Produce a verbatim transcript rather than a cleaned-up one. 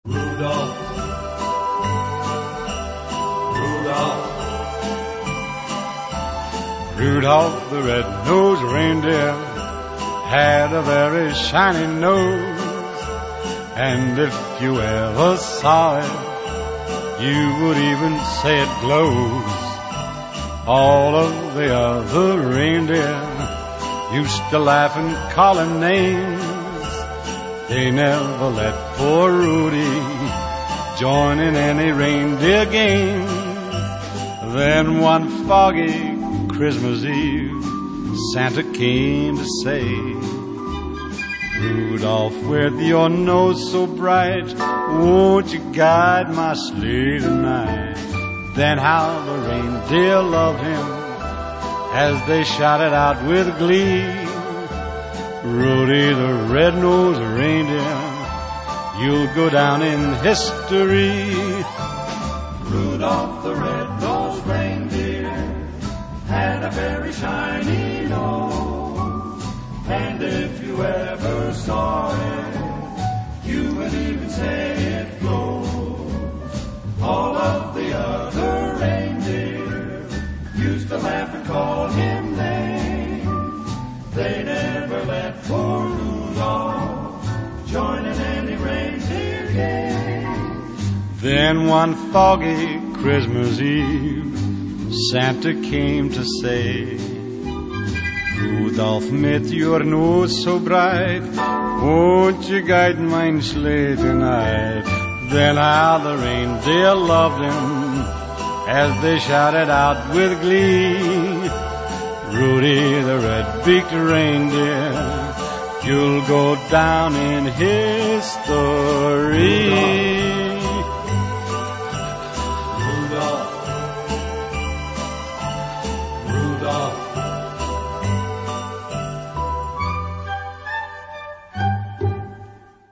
Rudolph, Rudolph, Rudolph the red-nosed reindeer had a very shiny nose, and if you ever saw it, you would even say it glows. All of the other reindeer used to laugh and call him names. They never let poor Rudy join in any reindeer games. Then one foggy Christmas Eve, Santa came to say, Rudolph, with your nose so bright, won't you guide my sleigh tonight? Then how the reindeer loved him as they shouted out with glee, Rudy the red-nosed reindeer, you'll go down in history. Rudolph the red-nosed reindeer had a very shiny nose, and if you ever saw it, you would even say it glows. All of the other reindeer used to laugh and call him names. They never let poor Rudolph join in any reindeer games. Then one foggy Christmas Eve, Santa came to say, Rudolph, with your nose so bright, won't you guide my sleigh tonight? Then how the reindeer loved him as they shouted out with glee, Rudy the red-beaked reindeer, you'll go down in history.